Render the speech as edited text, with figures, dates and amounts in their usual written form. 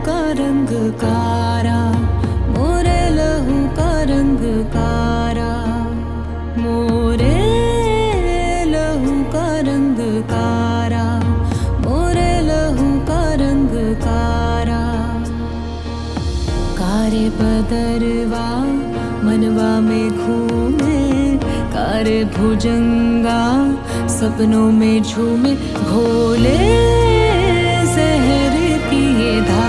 का रंग कारा, मोरे लहू का रंग कारा, मोरे लहू का रंग कारा, मोरे लहू का रंग कारा। कारे बदरवा मनवा में घूमे, कारे भुजंगा सपनों में झूमे, घोले जहर की ये धारा।